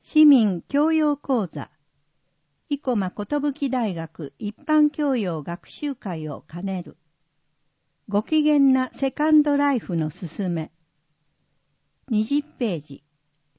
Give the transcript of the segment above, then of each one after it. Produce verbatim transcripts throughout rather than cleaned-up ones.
市民教養講座、生駒寿大学一般教養学習会を兼ねる。ご機嫌なセカンドライフのすすめ。にじゅっページ。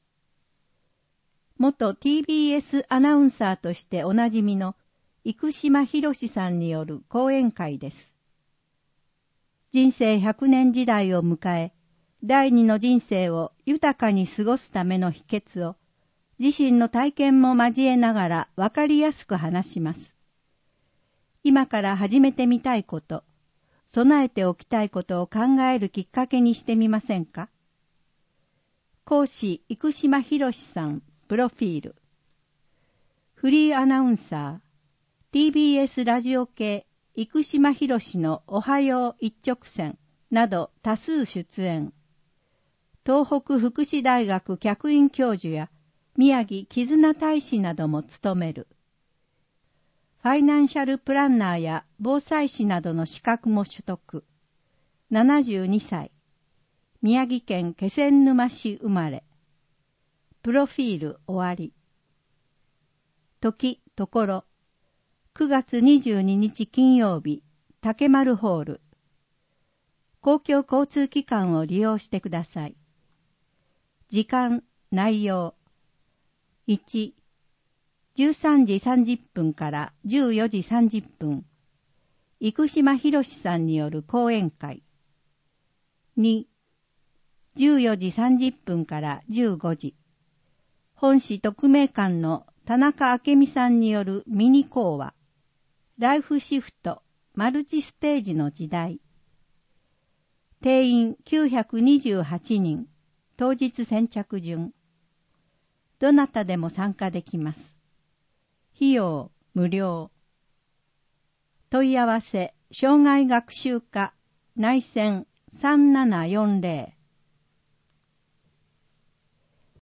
元 ティービーエス アナウンサーとしておなじみの生島博さんによる講演会です。人生ひゃくねん時代を迎え、第二の人生を豊かに過ごすための秘訣を、自身の体験も交えながらわかりやすく話します。今から始めてみたいこと、備えておきたいことを考えるきっかけにしてみませんか。講師生島博さん、プロフィール。フリーアナウンサー、ティービーエス ラジオ系生島博のおはよう一直線など多数出演。東北福祉大学客員教授や宮城絆大使なども務める。ファイナンシャルプランナーや防災士などの資格も取得。ななじゅうにさい。宮城県気仙沼市生まれ。プロフィール終わり。時、ところ。くがつにじゅうににち金曜日、竹丸ホール。公共交通機関を利用してください。時間、内容。いち、じゅうさんじさんじゅっぷんからじゅうよじさんじゅっぷん。生島博さんによる講演会。に、じゅうよじさんじゅっぷんからじゅうごじ。本市特命官の田中明美さんによるミニ講話。ライフシフト、マルチステージの時代。定員きゅうひゃくにじゅうはちにん。当日先着順。どなたでも参加できます。費用無料。問い合わせ障害学習課内線さんななよんぜろ